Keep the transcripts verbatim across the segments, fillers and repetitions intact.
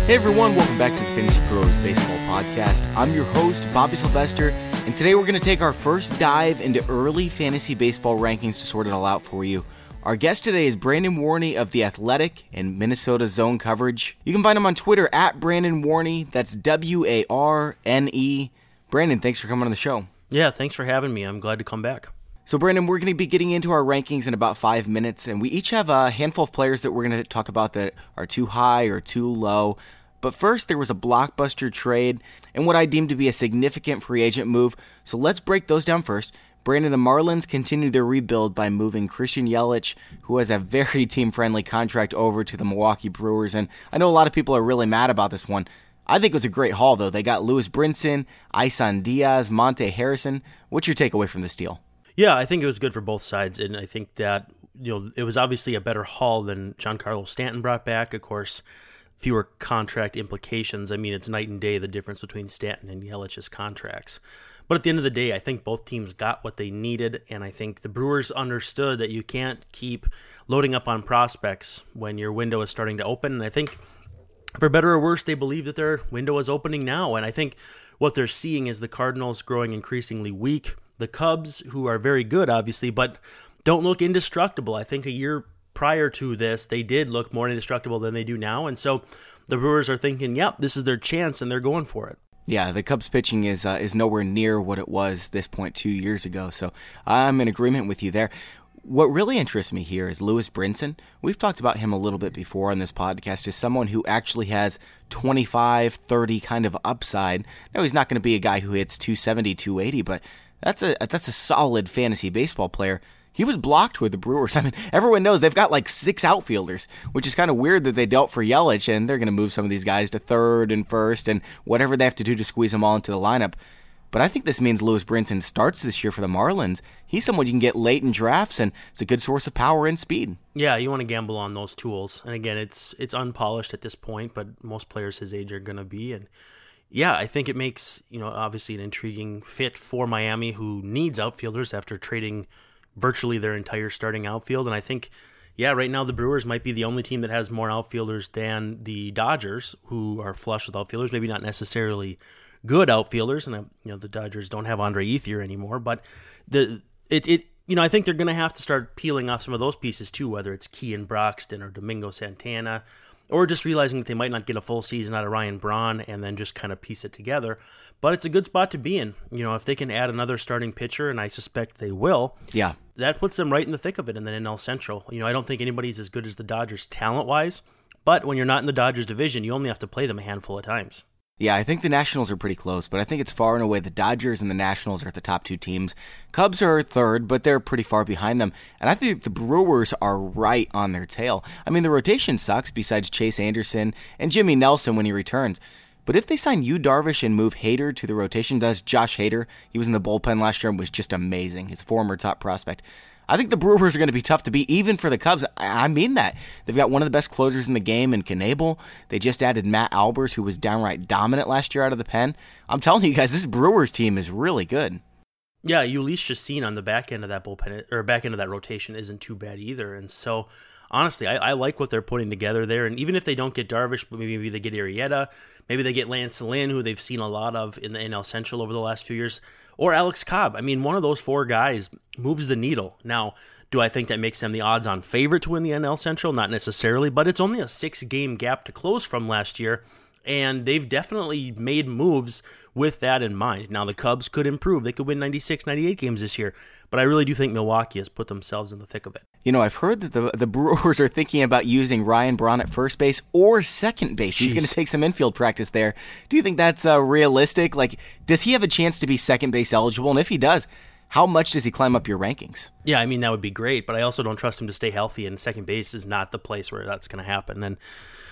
Hey everyone, welcome back to the Fantasy Pros Baseball Podcast. I'm your host, Bobby Sylvester, and today we're going to take our first dive into early fantasy baseball rankings to sort it all out for you. Our guest today is Brandon Warney of The Athletic and Minnesota Zone Coverage. You can find him on Twitter at Brandon Warney. That's W A R N E. Brandon, thanks for coming on the show. Yeah, thanks for having me. I'm glad to come back. So Brandon, we're going to be getting into our rankings in about five minutes, and we each have a handful of players that we're going to talk about that are too high or too low. But first, there was a blockbuster trade and what I deem to be a significant free agent move. So let's break those down first. Brandon, the Marlins continued their rebuild by moving Christian Yelich, who has a very team-friendly contract, over to the Milwaukee Brewers. And I know a lot of people are really mad about this one. I think it was a great haul, though. They got Lewis Brinson, Isan Diaz, Monte Harrison. What's your takeaway from this deal? Yeah, I think it was good for both sides, and I think that, you know, it was obviously a better haul than Giancarlo Stanton brought back. Of course, fewer contract implications. I mean, it's night and day, the difference between Stanton and Yelich's contracts. But at the end of the day, I think both teams got what they needed, and I think the Brewers understood that you can't keep loading up on prospects when your window is starting to open. And I think, for better or worse, they believe that their window is opening now. And I think what they're seeing is the Cardinals growing increasingly weak. The Cubs, who are very good, obviously, but don't look indestructible. I think a year prior to this, they did look more indestructible than they do now. And so the Brewers are thinking, yep, this is their chance, and they're going for it. Yeah, the Cubs pitching is uh, is nowhere near what it was this point two years ago, so I'm in agreement with you there. What really interests me here is Lewis Brinson. We've talked about him a little bit before on this podcast as someone who actually has twenty-five, thirty kind of upside. Now, he's not going to be a guy who hits two seventy, two eighty, but that's a that's a solid fantasy baseball player. He was blocked with the Brewers. I mean, everyone knows they've got like six outfielders, which is kind of weird that they dealt for Yelich, and they're going to move some of these guys to third and first and whatever they have to do to squeeze them all into the lineup. But I think this means Lewis Brinson starts this year for the Marlins. He's someone you can get late in drafts, and it's a good source of power and speed. Yeah, you want to gamble on those tools. And again, it's it's unpolished at this point, but most players his age are going to be. And yeah, I think it makes, you know, obviously an intriguing fit for Miami, who needs outfielders after trading virtually their entire starting outfield. And I think, yeah, right now the Brewers might be the only team that has more outfielders than the Dodgers, who are flush with outfielders, maybe not necessarily good outfielders. And, you know, the Dodgers don't have Andre Ethier anymore, but the it, it you know, I think they're going to have to start peeling off some of those pieces too, whether it's Kean Broxton or Domingo Santana, or just realizing that they might not get a full season out of Ryan Braun and then just kind of piece it together. But it's a good spot to be in. You know, if they can add another starting pitcher, and I suspect they will, yeah, that puts them right in the thick of it in the N L Central. You know, I don't think anybody's as good as the Dodgers talent-wise, but when you're not in the Dodgers division, you only have to play them a handful of times. Yeah, I think the Nationals are pretty close, but I think it's far and away the Dodgers and the Nationals are the top two teams. Cubs are third, but they're pretty far behind them. And I think the Brewers are right on their tail. I mean, the rotation sucks besides Chase Anderson and Jimmy Nelson when he returns. But if they sign Yu Darvish and move Hader to the rotation, does Josh Hader, he was in the bullpen last year and was just amazing, his former top prospect. I think the Brewers are going to be tough to beat, even for the Cubs. I mean that. They've got one of the best closers in the game in Knebel. They just added Matt Albers, who was downright dominant last year out of the pen. I'm telling you guys, this Brewers team is really good. Yeah, Ulysses Chacin on the back end of that bullpen, or back end of that rotation, isn't too bad either. And so, honestly, I, I like what they're putting together there. And even if they don't get Darvish, maybe, maybe they get Arrieta, maybe they get Lance Lynn, who they've seen a lot of in the N L Central over the last few years, or Alex Cobb. I mean, one of those four guys moves the needle. Now, do I think that makes them the odds-on favorite to win the N L Central? Not necessarily, but it's only a six-game gap to close from last year, and they've definitely made moves with that in mind. Now, the Cubs could improve. They could win ninety-six, ninety-eight games this year, but I really do think Milwaukee has put themselves in the thick of it. You know, I've heard that the the Brewers are thinking about using Ryan Braun at first base or second base. Jeez. He's going to take some infield practice there. Do you think that's uh, realistic? Like, does he have a chance to be second base eligible? And if he does, how much does he climb up your rankings? Yeah, I mean, that would be great, but I also don't trust him to stay healthy, and second base is not the place where that's going to happen. And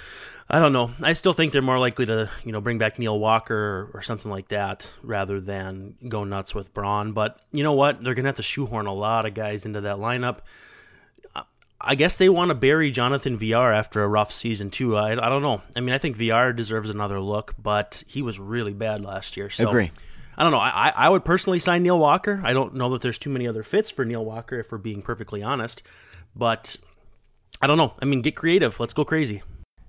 I don't know. I still think they're more likely to, you know, bring back Neil Walker or, or something like that rather than go nuts with Braun. But you know what? They're going to have to shoehorn a lot of guys into that lineup. I guess they want to bury Jonathan Villar after a rough season, too. I, I don't know. I mean, I think Villar deserves another look, but he was really bad last year. So Agree. I don't know. I, I would personally sign Neil Walker. I don't know that there's too many other fits for Neil Walker, if we're being perfectly honest. But I don't know. I mean, get creative. Let's go crazy.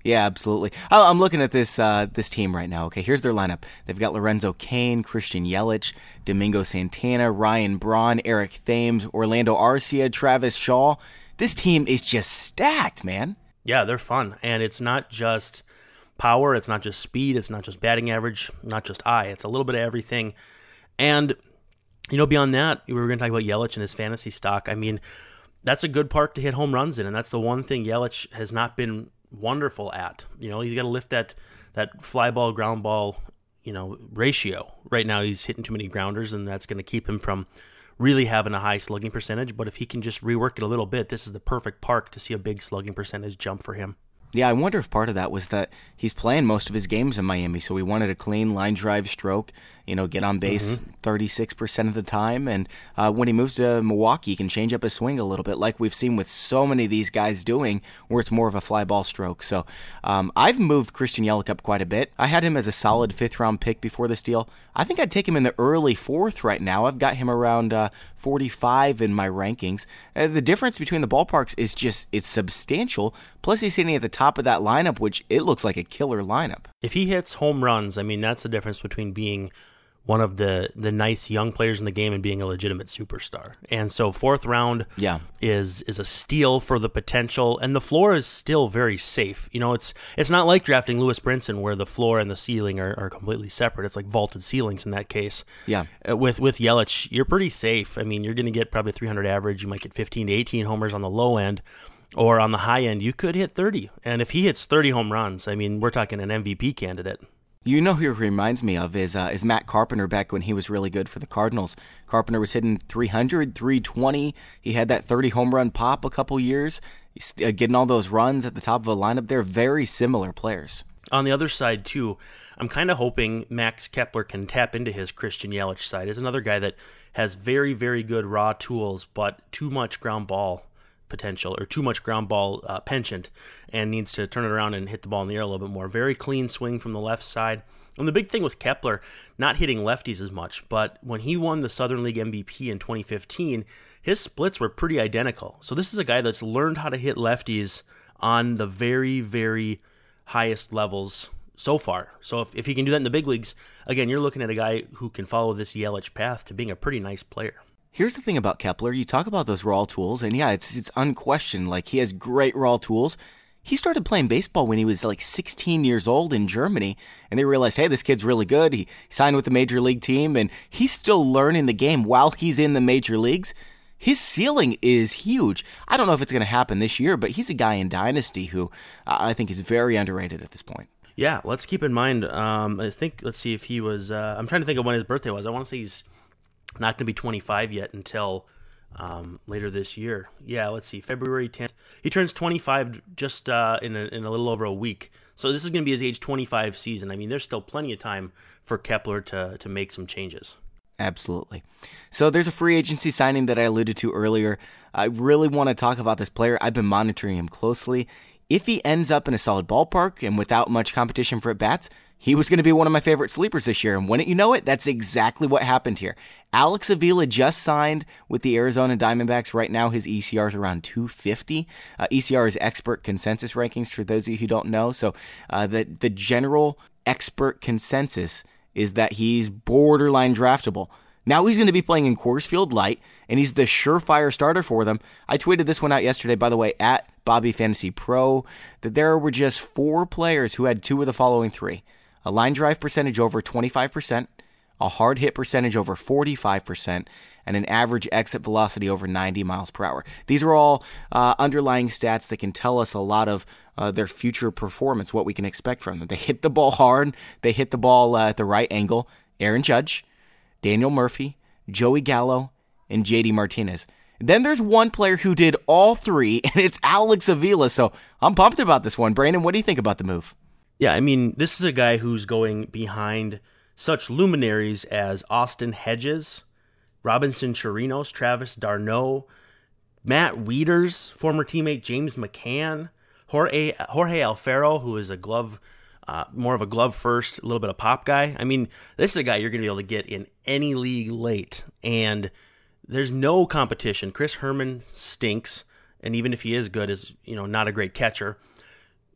Yeah, absolutely. I- I'm looking at this uh, this team right now. Okay, here's their lineup. They've got Lorenzo Cain, Christian Yelich, Domingo Santana, Ryan Braun, Eric Thames, Orlando Arcia, Travis Shaw. This team is just stacked, man. Yeah, they're fun. And it's not just power. It's not just speed. It's not just batting average, not just eye. It's a little bit of everything. And, you know, beyond that, we were going to talk about Yelich and his fantasy stock. I mean, that's a good park to hit home runs in. And that's the one thing Yelich has not been wonderful at. You know, he's got to lift that that fly ball, ground ball, you know, ratio. Right now he's hitting too many grounders, and that's going to keep him from really having a high slugging percentage. But if he can just rework it a little bit, this is the perfect park to see a big slugging percentage jump for him. Yeah, I wonder if part of that was that he's playing most of his games in Miami, so he wanted a clean line drive stroke, you know, get on base mm-hmm. thirty-six percent of the time, and uh, when he moves to Milwaukee, he can change up his swing a little bit, like we've seen with so many of these guys doing, where it's more of a fly ball stroke. So um, I've moved Christian Yelich up quite a bit. I had him as a solid fifth-round pick before this deal. I think I'd take him in the early fourth right now. I've got him around uh, forty-five in my rankings. Uh, the difference between the ballparks is just, it's substantial, plus he's hitting at the top of that lineup, which it looks like a killer lineup. If he hits home runs, I mean, that's the difference between being one of the, the nice young players in the game and being a legitimate superstar. And so fourth round yeah. is is a steal for the potential, and the floor is still very safe. You know, it's it's not like drafting Lewis Brinson where the floor and the ceiling are, are completely separate. It's like vaulted ceilings in that case. Yeah. Uh, with with Yelich, you're pretty safe. I mean, you're going to get probably three hundred average. You might get fifteen to eighteen homers on the low end. Or on the high end, you could hit thirty. And if he hits thirty home runs, I mean, we're talking an M V P candidate. You know who he reminds me of is uh, is Matt Carpenter back when he was really good for the Cardinals. Carpenter was hitting three hundred, three twenty. He had that thirty home run pop a couple years. He's uh, getting all those runs at the top of a lineup. They're very similar players. On the other side, too, I'm kind of hoping Max Kepler can tap into his Christian Yelich side. He's another guy that has very, very good raw tools, but too much ground ball potential or too much ground ball uh, penchant, and needs to turn it around and hit the ball in the air a little bit more. Very clean swing from the left side. And the big thing with Kepler, not hitting lefties as much, but when he won the Southern League M V P in twenty fifteen, his splits were pretty identical. So this is a guy that's learned how to hit lefties on the very, very highest levels so far. So if, if he can do that in the big leagues, again, you're looking at a guy who can follow this Yelich path to being a pretty nice player. Here's the thing about Kepler. You talk about those raw tools, and yeah, it's it's unquestioned. Like, he has great raw tools. He started playing baseball when he was like sixteen years old in Germany, and they realized, hey, this kid's really good. He signed with the major league team, and he's still learning the game while he's in the major leagues. His ceiling is huge. I don't know if it's going to happen this year, but he's a guy in Dynasty who uh, I think is very underrated at this point. Yeah, let's keep in mind, um, I think, let's see if he was, uh, I'm trying to think of when his birthday was. I want to say he's not going to be twenty-five yet until um, later this year. Yeah, let's see, February tenth. He turns twenty-five just uh, in, a, in a little over a week. So this is going to be his age twenty-five season. I mean, there's still plenty of time for Kepler to, to make some changes. Absolutely. So there's a free agency signing that I alluded to earlier. I really want to talk about this player. I've been monitoring him closely. If he ends up in a solid ballpark and without much competition for at-bats, he was going to be one of my favorite sleepers this year. And wouldn't you know it, that's exactly what happened here. Alex Avila just signed with the Arizona Diamondbacks. Right now, his E C R is around two fifty. Uh, E C R is expert consensus rankings, for those of you who don't know. So uh, the, the general expert consensus is that he's borderline draftable. Now he's going to be playing in Coors Field Light, and he's the surefire starter for them. I tweeted this one out yesterday, by the way, at Bobby Fantasy Pro, that there were just four players who had two of the following three. A line drive percentage over twenty-five percent, a hard hit percentage over forty-five percent, and an average exit velocity over ninety miles per hour. These are all uh, underlying stats that can tell us a lot of uh, their future performance, what we can expect from them. They hit the ball hard. They hit the ball uh, at the right angle. Aaron Judge, Daniel Murphy, Joey Gallo, and J D Martinez. Then there's one player who did all three, and it's Alex Avila. So I'm pumped about this one. Brandon, what do you think about the move? Yeah, I mean, this is a guy who's going behind such luminaries as Austin Hedges, Robinson Chirinos, Travis d'Arnaud, Matt Wieters, former teammate James McCann, Jorge, Jorge Alfaro, who is a glove, uh, more of a glove first, a little bit of pop guy. I mean, this is a guy you're going to be able to get in any league late, and there's no competition. Chris Herman stinks, and even if he is good, is you know not a great catcher.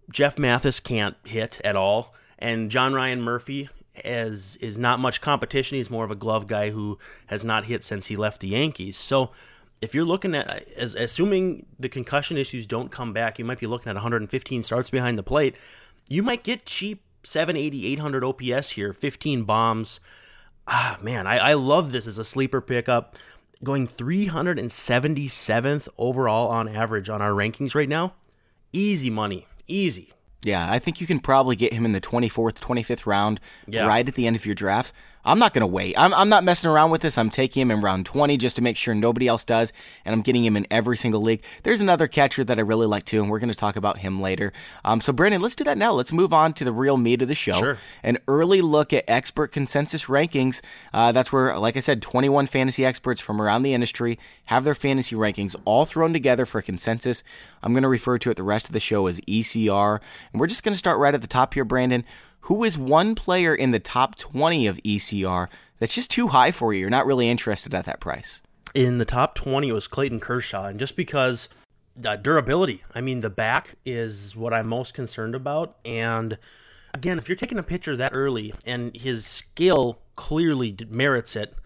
Jeff Mathis can't hit at all, and John Ryan Murphy is, is not much competition. He's more of a glove guy who has not hit since he left the Yankees. So if you're looking at, as, assuming the concussion issues don't come back, you might be looking at one hundred fifteen starts behind the plate. You might get cheap seven eighty, eight hundred O P S here, fifteen bombs. Ah, man, I, I love this as a sleeper pickup. Going three hundred seventy-seventh overall on average on our rankings right now. Easy money. Easy. Yeah, I think you can probably get him in the twenty-fourth, twenty-fifth round, yeah. right at the end of your drafts. I'm not going to wait. I'm, I'm not messing around with this. I'm taking him in round twenty just to make sure nobody else does, and I'm getting him in every single league. There's another catcher that I really like too, and we're going to talk about him later. Um, so, Brandon, let's do that now. Let's move on to the real meat of the show. Sure. An early look at expert consensus rankings. Uh, that's where, like I said, twenty-one fantasy experts from around the industry have their fantasy rankings all thrown together for consensus. I'm going to refer to it the rest of the show as E C R, and we're just going to start right at the top here, Brandon. Who is one player in the top twenty of E C R that's just too high for you? You're not really interested at that price. In the top twenty, it was Clayton Kershaw, and just because uh, durability, I mean, the back is what I'm most concerned about, and again, if you're taking a pitcher that early, and his skill clearly merits it,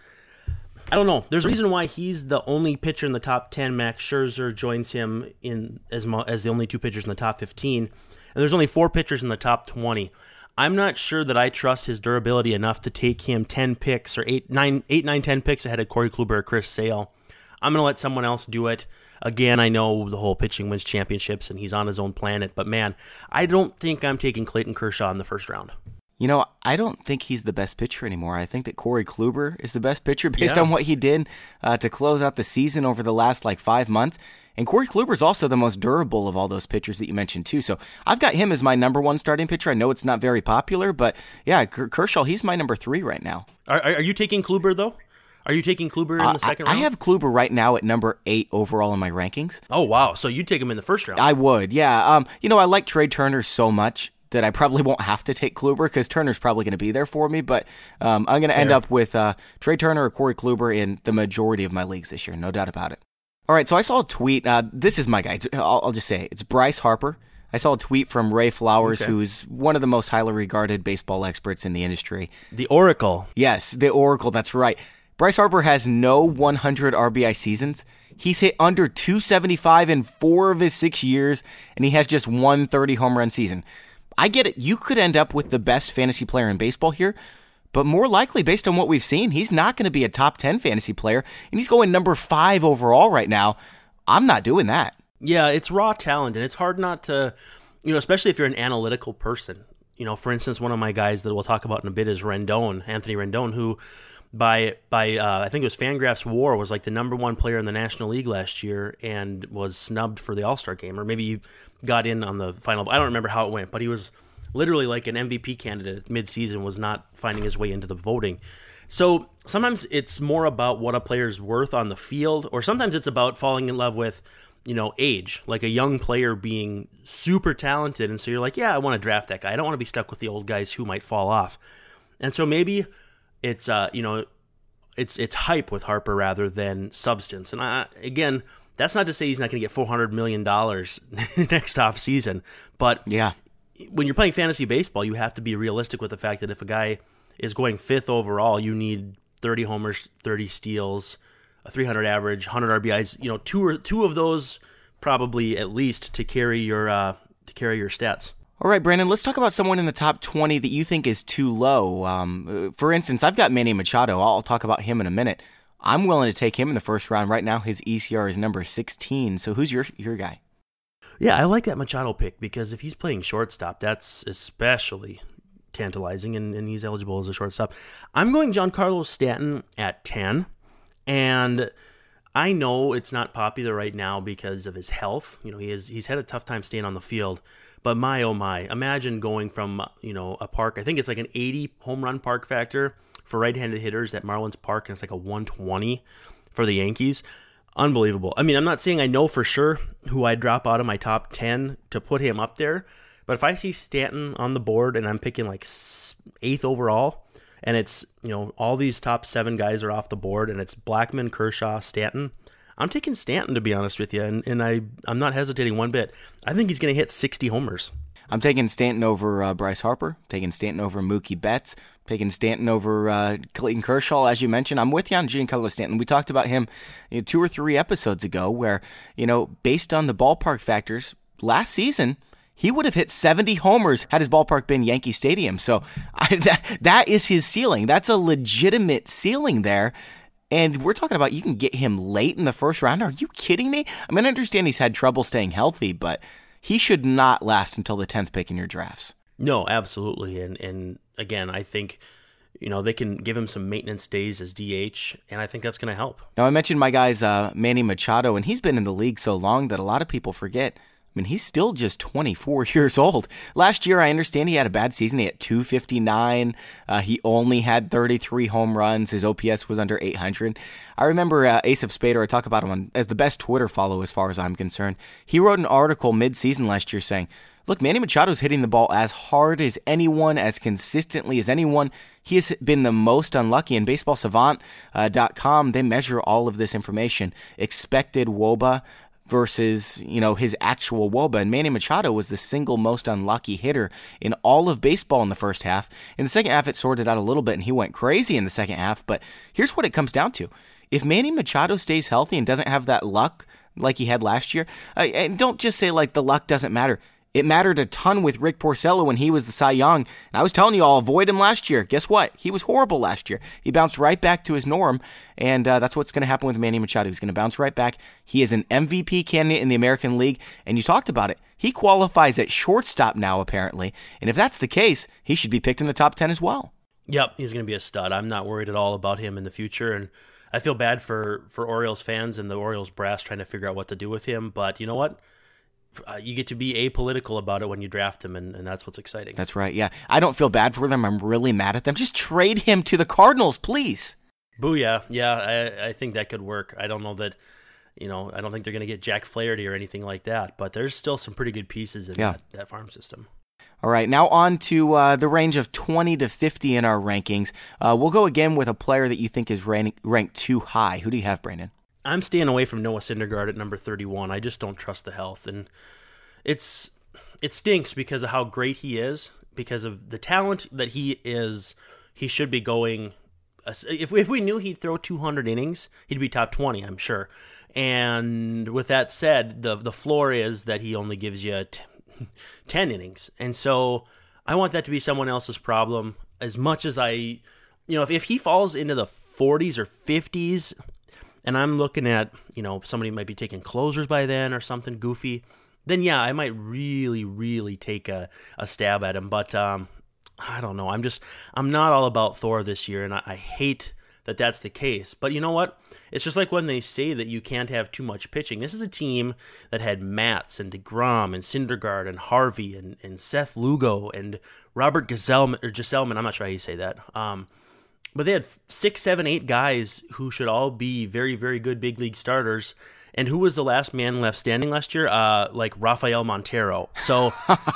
I don't know. There's a reason why he's the only pitcher in the top ten. Max Scherzer joins him in as, as the only two pitchers in the top fifteen, and there's only four pitchers in the top twenty. I'm not sure that I trust his durability enough to take him ten picks or eight, nine, eight, nine, ten picks ahead of Corey Kluber or Chris Sale. I'm going to let someone else do it. Again, I know the whole pitching wins championships and he's on his own planet, but man, I don't think I'm taking Clayton Kershaw in the first round. You know, I don't think he's the best pitcher anymore. I think that Corey Kluber is the best pitcher based yeah. on what he did uh, to close out the season over the last like five months. And Corey Kluber is also the most durable of all those pitchers that you mentioned too. So I've got him as my number one starting pitcher. I know it's not very popular, but yeah, Kershaw, he's my number three right now. Are, are you taking Kluber though? Are you taking Kluber in uh, the second I, round? I have Kluber right now at number eight overall in my rankings. Oh, wow. So you take him in the first round. I would, yeah. Um, you know, I like Trey Turner so much that I probably won't have to take Kluber because Turner's probably going to be there for me. But um, I'm going to end up with uh, Trey Turner or Corey Kluber in the majority of my leagues this year, no doubt about it. All right, so I saw a tweet. Uh, this is my guy. I'll, I'll just say it. It's Bryce Harper. I saw a tweet from Ray Flowers, okay. who's one of the most highly regarded baseball experts in the industry. The Oracle. Yes, the Oracle, that's right. Bryce Harper has no one hundred R B I seasons. He's hit under two seventy-five in four of his six years, and he has just one thirty home run season. I get it. You could end up with the best fantasy player in baseball here, but more likely, based on what we've seen, he's not going to be a top ten fantasy player, and he's going number five overall right now. I'm not doing that. Yeah, it's raw talent, and it's hard not to, you know, especially if you're an analytical person. You know, for instance, one of my guys that we'll talk about in a bit is Rendon, Anthony Rendon, who by by uh, I think it was Fangraphs WAR was like the number one player in the National League last year and was snubbed for the All-Star game, or maybe he got in on the final. I don't remember how it went, but he was literally like an M V P candidate mid-season, was not finding his way into the voting. So sometimes it's more about what a player's worth on the field, or sometimes it's about falling in love with, you know, age, like a young player being super talented. And so you're like, yeah, I want to draft that guy. I don't want to be stuck with the old guys who might fall off. And so maybe it's, uh, you know, it's it's hype with Harper rather than substance. And I, again, that's not to say he's not going to get four hundred million dollars next off season. But yeah, when you're playing fantasy baseball, you have to be realistic with the fact that if a guy is going fifth overall, you need thirty homers, thirty steals, a three hundred average, one hundred R B Is. You know, two or two of those probably at least to carry your uh, to carry your stats. All right, Brandon, let's talk about someone in the top twenty that you think is too low. Um, for instance, I've got Manny Machado. I'll talk about him in a minute. I'm willing to take him in the first round. Right now, his E C R is number sixteen. So who's your your guy? Yeah, I like that Machado pick because if he's playing shortstop, that's especially tantalizing, and, and he's eligible as a shortstop. I'm going Giancarlo Stanton at ten, and I know it's not popular right now because of his health. You know, he is he's had a tough time staying on the field. But my, oh my, imagine going from, you know, a park, I think it's like an eighty home run park factor for right-handed hitters at Marlins Park, and it's like a one twenty for the Yankees. Unbelievable. I mean, I'm not saying I know for sure who I'd drop out of my top ten to put him up there, but if I see Stanton on the board and I'm picking like eighth overall, and it's, you know, all these top seven guys are off the board, and it's Blackmon, Kershaw, Stanton, I'm taking Stanton, to be honest with you, and, and I, I'm not hesitating one bit. I think he's going to hit sixty homers. I'm taking Stanton over uh, Bryce Harper, taking Stanton over Mookie Betts, taking Stanton over uh, Clayton Kershaw, as you mentioned. I'm with you on Giancarlo Stanton. We talked about him you know, two or three episodes ago where, you know, based on the ballpark factors, last season, he would have hit seventy homers had his ballpark been Yankee Stadium. So I, that that is his ceiling. That's a legitimate ceiling there. And we're talking about you can get him late in the first round. Are you kidding me? I mean, I understand he's had trouble staying healthy, but he should not last until the tenth pick in your drafts. No, absolutely. And and again, I think, you know, they can give him some maintenance days as D H, and I think that's going to help. Now, I mentioned my guy's uh, Manny Machado, and he's been in the league so long that a lot of people forget. I mean, he's still just twenty-four years old. Last year, I understand he had a bad season. He had two fifty-nine. Uh, he only had thirty-three home runs. His O P S was under eight hundred. I remember uh, Ace of Spader, I talk about him on, as the best Twitter follow as far as I'm concerned. He wrote an article mid-season last year saying, look, Manny Machado's hitting the ball as hard as anyone, as consistently as anyone. He has been the most unlucky. In baseball savant dot com, they measure all of this information. Expected W O B A versus, you know, his actual W O B A. And Manny Machado was the single most unlucky hitter in all of baseball in the first half. In the second half, it sorted out a little bit, and he went crazy in the second half. But here's what it comes down to. If Manny Machado stays healthy and doesn't have that luck like he had last year, uh, and don't just say, like, the luck doesn't matter. It mattered a ton with Rick Porcello when he was the Cy Young. And I was telling you, I'll avoid him last year. Guess what? He was horrible last year. He bounced right back to his norm, and uh, that's what's going to happen with Manny Machado. He's going to bounce right back. He is an M V P candidate in the American League, and you talked about it. He qualifies at shortstop now, apparently. And if that's the case, he should be picked in the top ten as well. Yep, he's going to be a stud. I'm not worried at all about him in the future, and I feel bad for, for Orioles fans and the Orioles brass trying to figure out what to do with him, but you know what? Uh, you get to be apolitical about it when you draft him, and, and that's what's exciting. That's right, yeah. I don't feel bad for them. I'm really mad at them. Just trade him to the Cardinals, please. Booyah. Yeah, I, I think that could work. I don't know that, you know, I don't think they're going to get Jack Flaherty or anything like that, but there's still some pretty good pieces in yeah. that, that farm system. All right, now on to uh, the range of twenty to fifty in our rankings. Uh, we'll go again with a player that you think is rank- ranked too high. Who do you have, Brandon? I'm staying away from Noah Syndergaard at number thirty-one. I just don't trust the health, and it's it stinks because of how great he is, because of the talent that he is. He should be going. If if we knew he'd throw two hundred innings, he'd be top twenty, I'm sure. And with that said, the the floor is that he only gives you t- ten innings, and so I want that to be someone else's problem. As much as I, you know, if if he falls into the forties or fifties. And I'm looking at, you know, somebody might be taking closers by then or something goofy, then yeah, I might really, really take a, a stab at him. But um, I don't know. I'm just, I'm not all about Thor this year, and I, I hate that that's the case. But you know what? It's just like when they say that you can't have too much pitching. This is a team that had Matz and DeGrom and Syndergaard and Harvey and, and Seth Lugo and Robert Gesellman, or Gesellman, I'm not sure how you say that. Um, But they had six, seven, eight guys who should all be very, very good big league starters. And who was the last man left standing last year? Uh, like Rafael Montero. So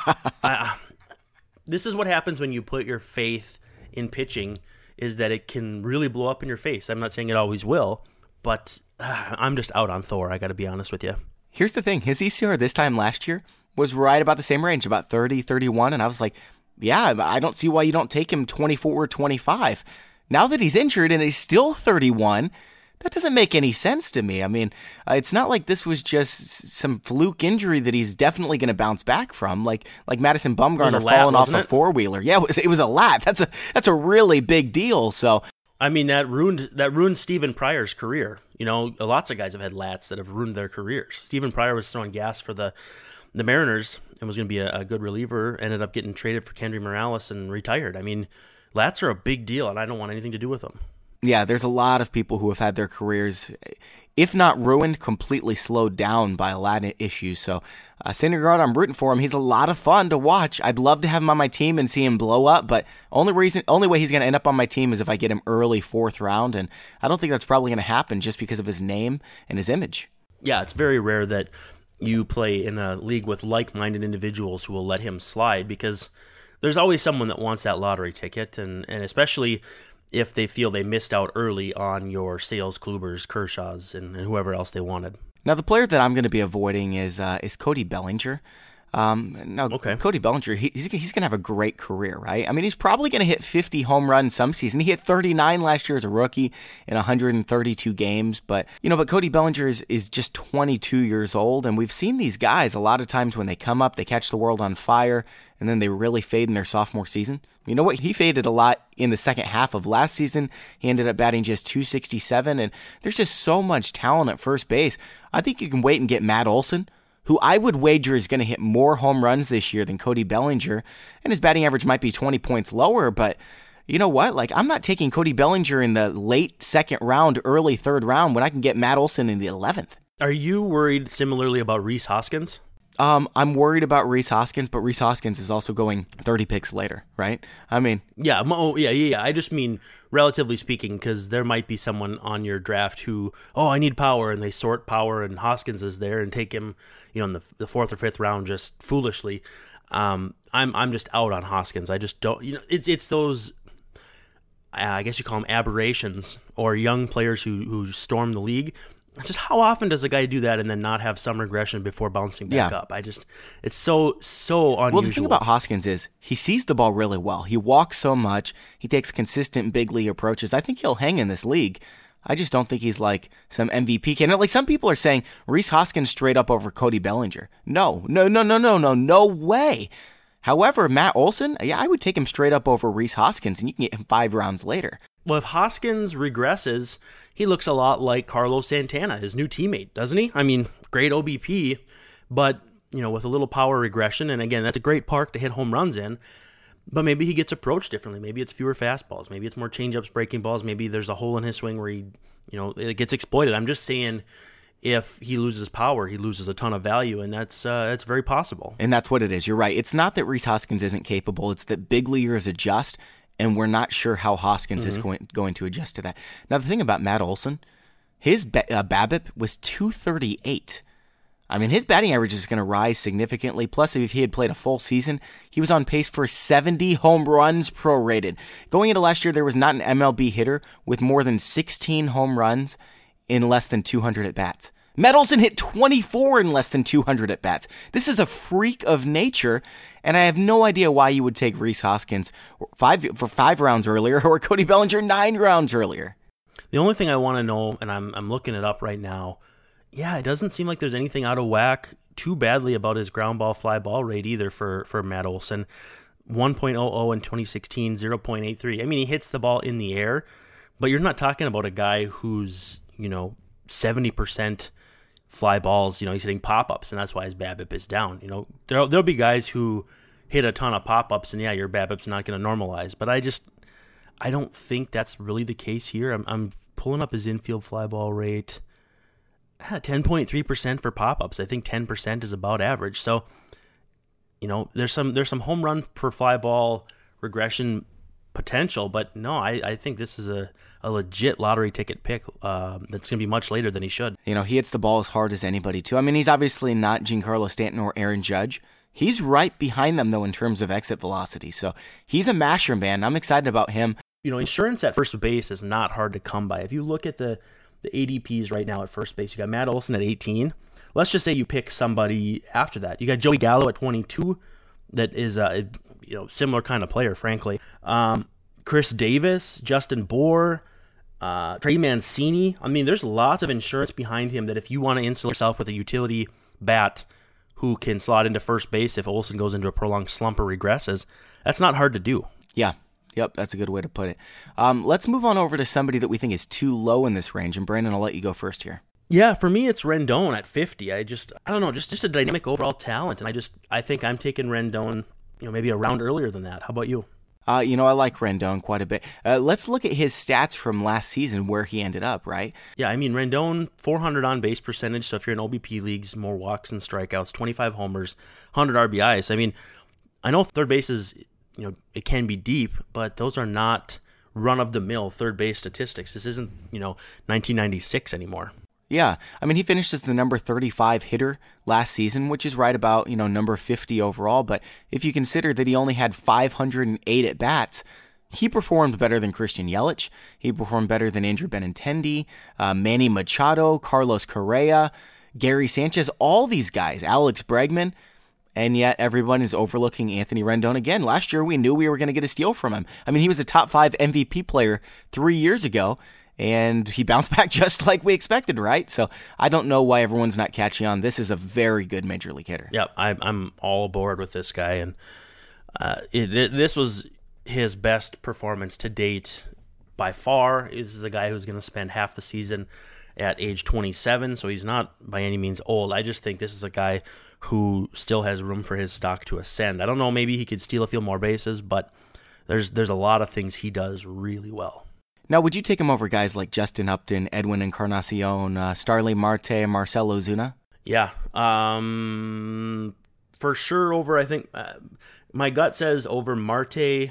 uh, this is what happens when you put your faith in pitching, is that it can really blow up in your face. I'm not saying it always will, but uh, I'm just out on Thor. I got to be honest with you. Here's the thing. His E C R this time last year was right about the same range, about thirty, thirty-one. And I was like, yeah, I don't see why you don't take him twenty-four or twenty-five. Now that he's injured and he's still thirty-one, that doesn't make any sense to me. I mean, uh, it's not like this was just some fluke injury that he's definitely going to bounce back from, like like Madison Bumgarner lat, falling off a it? four-wheeler. Yeah, it was, it was a lat. That's a that's a really big deal. So I mean, that ruined that ruined Stephen Pryor's career. You know, lots of guys have had lats that have ruined their careers. Stephen Pryor was throwing gas for the the Mariners and was going to be a, a good reliever. Ended up getting traded for Kendry Morales and retired. I mean, lats are a big deal, and I don't want anything to do with them. Yeah, there's a lot of people who have had their careers, if not ruined, completely slowed down by a lot of issues. So, uh, Syndergaard, I'm rooting for him. He's a lot of fun to watch. I'd love to have him on my team and see him blow up, but only reason, only way he's going to end up on my team is if I get him early fourth round, and I don't think that's probably going to happen just because of his name and his image. Yeah, it's very rare that you play in a league with like-minded individuals who will let him slide, because there's always someone that wants that lottery ticket, and, and especially if they feel they missed out early on your Sales, Klubers, Kershaws, and, and whoever else they wanted. Now, the player that I'm going to be avoiding is uh, is Cody Bellinger. Um, now, okay. Cody Bellinger, he, he's, he's going to have a great career, right? I mean, he's probably going to hit fifty home runs some season. He hit thirty-nine last year as a rookie in one hundred thirty-two games. But, you know, but Cody Bellinger is, is just twenty-two years old. And we've seen these guys a lot of times when they come up, they catch the world on fire, and then they really fade in their sophomore season. You know what? He faded a lot in the second half of last season. He ended up batting just two sixty-seven. And there's just so much talent at first base. I think you can wait and get Matt Olson, who I would wager is going to hit more home runs this year than Cody Bellinger, and his batting average might be twenty points lower, but you know what? Like, I'm not taking Cody Bellinger in the late second round, early third round when I can get Matt Olson in the eleventh. Are you worried similarly about Rhys Hoskins? Um, I'm worried about Rhys Hoskins, but Rhys Hoskins is also going thirty picks later, right? I mean... Yeah, oh, yeah, yeah, yeah. I just mean, relatively speaking, because there might be someone on your draft who, oh, I need power, and they sort power, and Hoskins is there, and take him, you know, in the, the fourth or fifth round just foolishly. Um, I'm I'm just out on Hoskins. I just don't, you know, it's it's those, uh, I guess you call them aberrations, or young players who, who storm the league. Just how often does a guy do that and then not have some regression before bouncing back yeah. up? I just, it's so, so unusual. Well, the thing about Hoskins is he sees the ball really well. He walks so much. He takes consistent big league approaches. I think he'll hang in this league. I just don't think he's like some M V P candidate. Like some people are saying Rhys Hoskins straight up over Cody Bellinger. No, no, no, no, no, no, no way. However, Matt Olson, yeah, I would take him straight up over Rhys Hoskins, and you can get him five rounds later. Well, if Hoskins regresses, he looks a lot like Carlos Santana, his new teammate, doesn't he? I mean, great O B P, but, you know, with a little power regression, and again, that's a great park to hit home runs in, but maybe he gets approached differently. Maybe it's fewer fastballs. Maybe it's more changeups, breaking balls. Maybe there's a hole in his swing where he, you know, it gets exploited. I'm just saying, if he loses power, he loses a ton of value, and that's uh, that's very possible. And that's what it is. You're right. It's not that Rhys Hoskins isn't capable. It's that big leaguers adjust, and we're not sure how Hoskins mm-hmm. is going, going to adjust to that. Now, the thing about Matt Olson, his ba- uh, BABIP was two thirty-eight. I mean, his batting average is going to rise significantly. Plus, if he had played a full season, he was on pace for seventy home runs prorated. Going into last year, there was not an M L B hitter with more than sixteen home runs in less than two hundred at-bats. Matt Olson hit twenty-four in less than two hundred at-bats. This is a freak of nature, and I have no idea why you would take Rhys Hoskins five, for five rounds earlier or Cody Bellinger nine rounds earlier. The only thing I want to know, and I'm I'm looking it up right now, yeah, it doesn't seem like there's anything out of whack too badly about his ground ball fly ball rate either for, for Matt Olson. one point oh oh in twenty sixteen, zero point eight three. I mean, he hits the ball in the air, but you're not talking about a guy who's, you know, seventy percent fly balls. You know, he's hitting pop-ups, and that's why his BABIP is down. You know, there'll, there'll be guys who hit a ton of pop-ups, and yeah, your BABIP's not going to normalize. But I just, I don't think that's really the case here. I'm, I'm pulling up his infield fly ball rate. ten point three percent for pop-ups. I think ten percent is about average. So, you know, there's some there's some home run per fly ball regression potential, but no, I, I think this is a, a legit lottery ticket pick uh, that's going to be much later than he should. You know, he hits the ball as hard as anybody, too. I mean, he's obviously not Giancarlo Stanton or Aaron Judge. He's right behind them, though, in terms of exit velocity. So he's a masher, man. I'm excited about him. You know, insurance at first base is not hard to come by. If you look at the The A D Ps right now at first base, you got Matt Olson at eighteen. Let's just say you pick somebody after that. You got Joey Gallo at twenty-two. That is a you know similar kind of player, frankly. Um, Chris Davis, Justin Bour, uh, Trey Mancini. I mean, there's lots of insurance behind him that if you want to insulate yourself with a utility bat who can slot into first base if Olson goes into a prolonged slump or regresses, that's not hard to do. Yeah. Yep, that's a good way to put it. Um, let's move on over to somebody that we think is too low in this range. And Brandon, I'll let you go first here. Yeah, for me, it's Rendon at fifty. I just, I don't know, just, just a dynamic overall talent. And I just, I think I'm taking Rendon, you know, maybe a round earlier than that. How about you? Uh, you know, I like Rendon quite a bit. Uh, let's look at his stats from last season, where he ended up, right? Yeah, I mean, Rendon, four hundred on-base percentage. So if you're in O B P leagues, more walks and strikeouts, twenty-five homers, one hundred R B Is. I mean, I know third base is, you know, it can be deep, but those are not run-of-the-mill third base statistics. This isn't, you know, nineteen ninety-six anymore. Yeah, I mean, he finished as the number thirty-five hitter last season, which is right about, you know, number fifty overall. But if you consider that he only had five hundred eight at-bats, he performed better than Christian Yelich. He performed better than Andrew Benintendi, uh, Manny Machado, Carlos Correa, Gary Sanchez, all these guys, Alex Bregman, and yet everyone is overlooking Anthony Rendon again. Last year, we knew we were going to get a steal from him. I mean, he was a top five M V P player three years ago, and he bounced back just like we expected, right? So I don't know why everyone's not catching on. This is a very good Major League hitter. Yep, I'm, I'm all aboard with this guy, and uh, it, it, this was his best performance to date by far. This is a guy who's going to spend half the season at age twenty-seven, so he's not by any means old. I just think this is a guy who still has room for his stock to ascend. I don't know, maybe he could steal a few more bases, but there's there's a lot of things he does really well. Now, would you take him over guys like Justin Upton, Edwin Encarnacion, uh, Starling Marte, Marcell Ozuna? Yeah, um, for sure over, I think, uh, my gut says over Marte,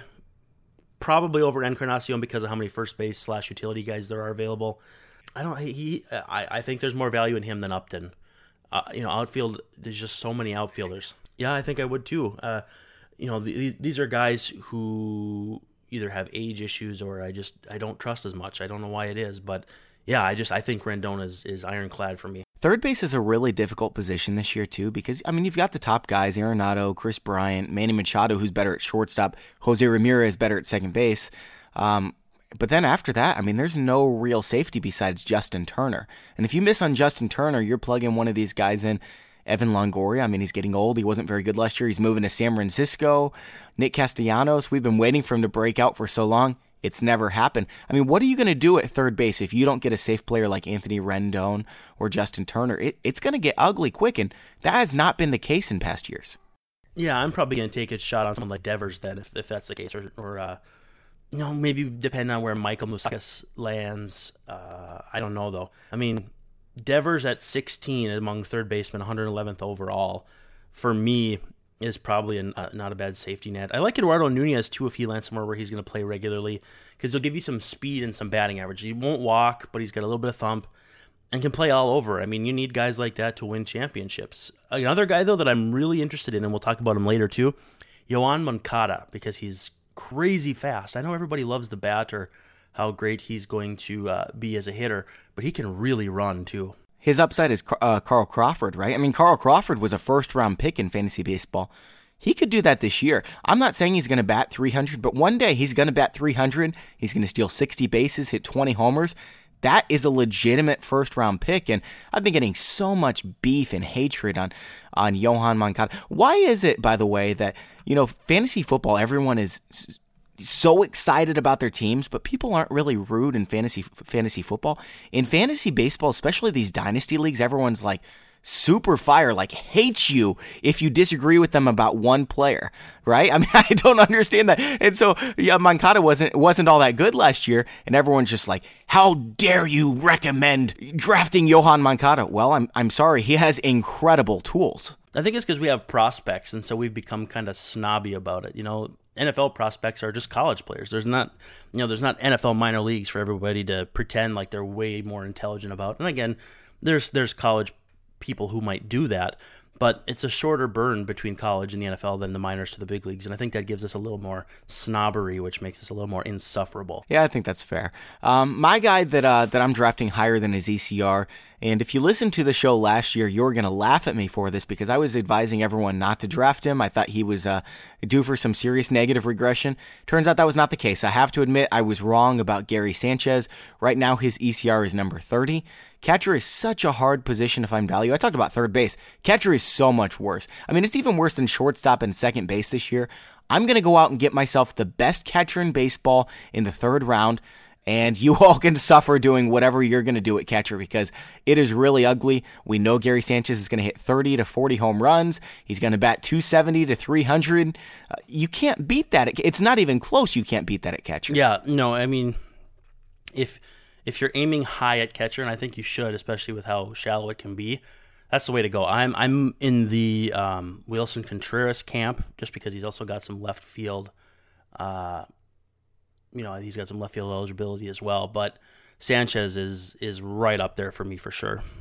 probably over Encarnacion because of how many first base slash utility guys there are available. I don't. He. I. I think there's more value in him than Upton. Uh, you know, outfield. There's just so many outfielders. Yeah, I think I would too. Uh, you know, the, these are guys who either have age issues or I just I don't trust as much. I don't know why it is, but yeah, I just I think Rendon is is ironclad for me. Third base is a really difficult position this year, too, because, I mean, you've got the top guys, Arenado, Chris Bryant, Manny Machado, who's better at shortstop, Jose Ramirez better at second base. Um, but then after that, I mean, there's no real safety besides Justin Turner. And if you miss on Justin Turner, you're plugging one of these guys in. Evan Longoria, I mean, he's getting old. He wasn't very good last year. He's moving to San Francisco. Nick Castellanos, we've been waiting for him to break out for so long. It's never happened. I mean, what are you going to do at third base if you don't get a safe player like Anthony Rendon or Justin Turner? It, it's going to get ugly quick, and that has not been the case in past years. Yeah, I'm probably going to take a shot on someone like Devers then, if, if that's the case, or, or uh, you know, maybe depending on where Michael Moustakas lands. Uh, I don't know though. I mean, Devers at sixteen among third basemen, one hundred eleventh overall, for me, is probably a, uh, not a bad safety net. I like Eduardo Nunez, too, if he lands somewhere where he's going to play regularly, because he'll give you some speed and some batting average. He won't walk, but he's got a little bit of thump and can play all over. I mean, you need guys like that to win championships. Another guy, though, that I'm really interested in, and we'll talk about him later, too, Yoan Moncada, because he's crazy fast. I know everybody loves the bat or how great he's going to uh, be as a hitter, but he can really run, too. His upside is uh, Carl Crawford, right? I mean, Carl Crawford was a first-round pick in fantasy baseball. He could do that this year. I'm not saying he's going to bat three hundred, but one day he's going to bat three hundred. He's going to steal sixty bases, hit twenty homers. That is a legitimate first-round pick, and I've been getting so much beef and hatred on, on Yoan Moncada. Why is it, by the way, that, you know, fantasy football, everyone is so excited about their teams, but people aren't really rude in fantasy fantasy football. In fantasy baseball, especially these dynasty leagues, everyone's like super fire, like hates you if you disagree with them about one player, right? I mean, I don't understand that. And so, yeah, Moncada wasn't wasn't all that good last year, and everyone's just like, how dare you recommend drafting Yoan Moncada? Well, I'm I'm sorry, he has incredible tools. I think it's because we have prospects, and so we've become kind of snobby about it. You know, N F L prospects are just college players. There's not, you know, there's not N F L minor leagues for everybody to pretend like they're way more intelligent about. And again, there's there's college people who might do that, but it's a shorter burn between college and the N F L than the minors to the big leagues, and I think that gives us a little more snobbery, which makes us a little more insufferable. Yeah, I think that's fair. Um, my guy that uh, that I'm drafting higher than his E C R, and if you listened to the show last year, you were going to laugh at me for this because I was advising everyone not to draft him. I thought he was uh, due for some serious negative regression. Turns out that was not the case. I have to admit I was wrong about Gary Sanchez. Right now his E C R is number thirty. Catcher is such a hard position to find value. I talked about third base. Catcher is so much worse. I mean, it's even worse than shortstop and second base this year. I'm going to go out and get myself the best catcher in baseball in the third round, and you all can suffer doing whatever you're going to do at catcher because it is really ugly. We know Gary Sanchez is going to hit thirty to forty home runs. He's going to bat two seventy to three hundred. Uh, you can't beat that. It's not even close. You can't beat that at catcher. Yeah, no, I mean, if... If you're aiming high at catcher, and I think you should, especially with how shallow it can be, that's the way to go. I'm I'm in the um, Wilson Contreras camp just because he's also got some left field, uh, you know, he's got some left field eligibility as well. But Sanchez is is right up there for me for sure.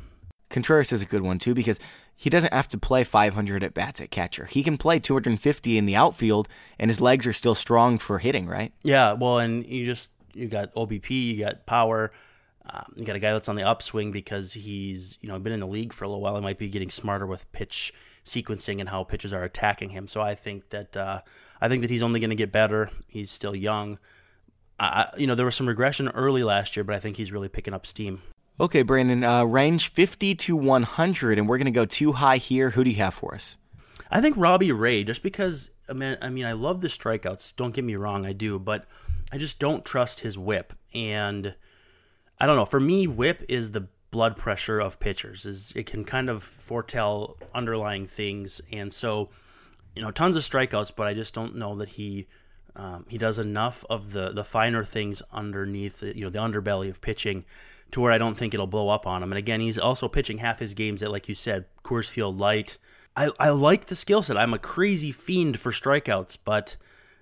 Contreras is a good one too because he doesn't have to play five hundred at bats at catcher. He can play two hundred fifty in the outfield, and his legs are still strong for hitting, right? Yeah, well, and you just you got O B P, you got power, um, you got a guy that's on the upswing because he's you know been in the league for a little while. He might be getting smarter with pitch sequencing and how pitchers are attacking him. So I think that uh, I think that he's only going to get better. He's still young. Uh, you know, there was some regression early last year, but I think he's really picking up steam. Okay, Brandon, uh, range fifty to one hundred, and we're going to go too high here. Who do you have for us? I think Robbie Ray, just because, I mean, I mean, I love the strikeouts. Don't get me wrong, I do, but I just don't trust his whip. And I don't know, for me, whip is the blood pressure of pitchers. Is it can kind of foretell underlying things. And so, you know, tons of strikeouts, but I just don't know that he um, he does enough of the, the finer things underneath, you know, the underbelly of pitching to where I don't think it'll blow up on him. And again, he's also pitching half his games at, like you said, Coors Field Light. I, I like the skill set. I'm a crazy fiend for strikeouts, but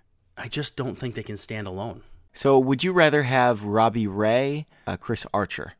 I just don't think they can stand alone. So would you rather have Robbie Ray, uh, Chris Archer?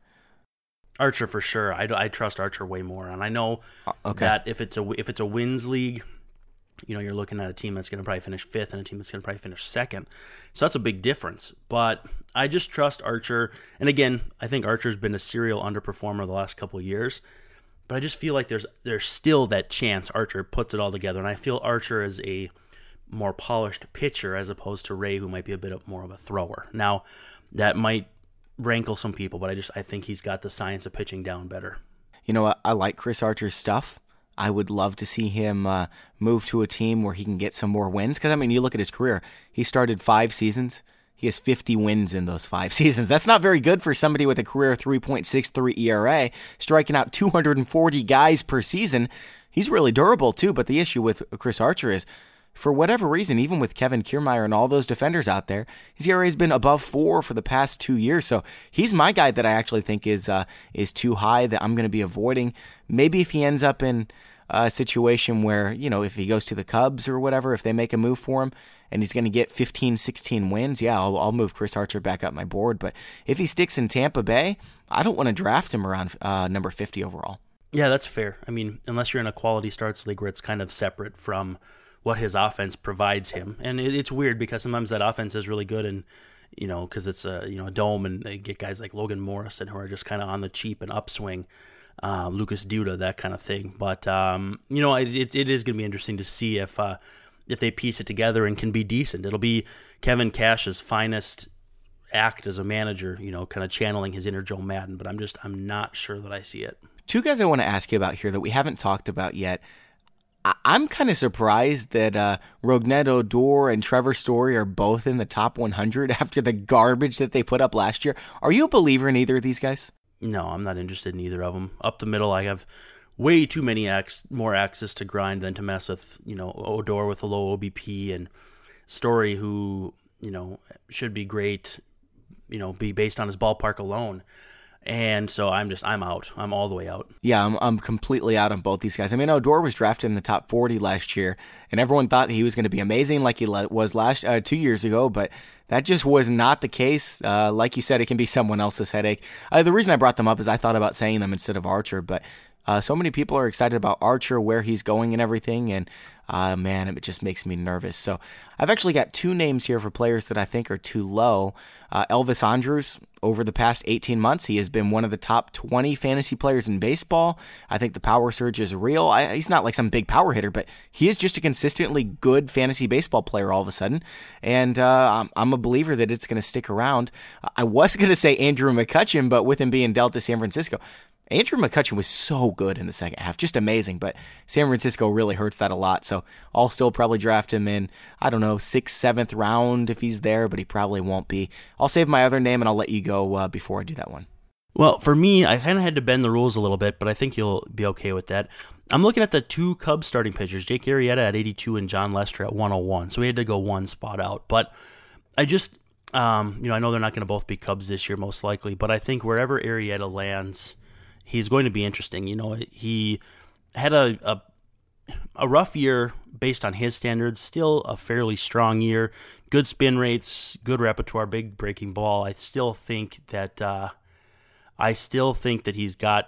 Archer for sure. I, I trust Archer way more. And I know okay. that if it's a if it's a wins league, you know, you're looking at a team that's going to probably finish fifth and a team that's going to probably finish second. So that's a big difference. But I just trust Archer. And again, I think Archer's been a serial underperformer the last couple of years. But I just feel like there's there's still that chance Archer puts it all together. And I feel Archer is a more polished pitcher as opposed to Ray, who might be a bit more of a thrower. Now, that might rankle some people, but I just I think he's got the science of pitching down better. You know, I, I like Chris Archer's stuff. I would love to see him uh, move to a team where he can get some more wins. Because, I mean, you look at his career. He started five seasons. He has fifty wins in those five seasons. That's not very good for somebody with a career three point six three E R A, striking out two hundred forty guys per season. He's really durable, too. But the issue with Chris Archer is, for whatever reason, even with Kevin Kiermaier and all those defenders out there, his E R A has been above four for the past two years. So he's my guy that I actually think is uh, is too high that I'm going to be avoiding. Maybe if he ends up in a situation where, you know, if he goes to the Cubs or whatever, if they make a move for him and he's going to get fifteen, sixteen wins, yeah, I'll, I'll move Chris Archer back up my board. But if he sticks in Tampa Bay, I don't want to draft him around uh, number fifty overall. Yeah, that's fair. I mean, unless you're in a quality starts league where it's kind of separate from what his offense provides him. And it, it's weird because sometimes that offense is really good and, you know, because it's a, you know, a dome and they get guys like Logan Morrison who are just kind of on the cheap and upswing. Uh, Lucas Duda, that kind of thing. But, um, you know, it, it, it is going to be interesting to see if uh, if they piece it together and can be decent. It'll be Kevin Cash's finest act as a manager, you know, kind of channeling his inner Joe Madden. But I'm just, I'm not sure that I see it. Two guys I want to ask you about here that we haven't talked about yet. I- I'm kind of surprised that uh, Rougned Odor and Trevor Story are both in the top one hundred after the garbage that they put up last year. Are you a believer in either of these guys? No, I'm not interested in either of them. Up the middle, I have way too many ax- more axes to grind than to mess with, you know, Odor with a low O B P and Story, who, you know, should be great, you know, be based on his ballpark alone. And so I'm just, I'm out. I'm all the way out. Yeah, I'm I'm completely out on both these guys. I mean, Odor was drafted in the top forty last year, and everyone thought he was going to be amazing like he was last uh, two years ago, but that just was not the case. Uh, like you said, it can be someone else's headache. Uh, the reason I brought them up is I thought about saying them instead of Archer, but uh, so many people are excited about Archer, where he's going and everything, and uh, man, it just makes me nervous. So I've actually got two names here for players that I think are too low. Uh, Elvis Andrus, over the past eighteen months, he has been one of the top twenty fantasy players in baseball. I think the power surge is real. I, he's not like some big power hitter, but he is just a consistently good fantasy baseball player all of a sudden. And uh, I'm, I'm a believer that it's going to stick around. I was going to say Andrew McCutchen, but with him being dealt to San Francisco, Andrew McCutchen was so good in the second half, just amazing, but San Francisco really hurts that a lot, so I'll still probably draft him in, I don't know, sixth, seventh round if he's there, but he probably won't be. I'll save my other name, and I'll let you go uh, before I do that one. Well, for me, I kind of had to bend the rules a little bit, but I think you'll be okay with that. I'm looking at the two Cubs starting pitchers, Jake Arrieta at eighty-two and John Lester at one oh one, so we had to go one spot out, but I just, um, you know, I know they're not going to both be Cubs this year, most likely, but I think wherever Arrieta lands, he's going to be interesting. You know, he had a, a a rough year based on his standards, still a fairly strong year. Good spin rates, good repertoire, big breaking ball. I still think that uh, I still think that he's got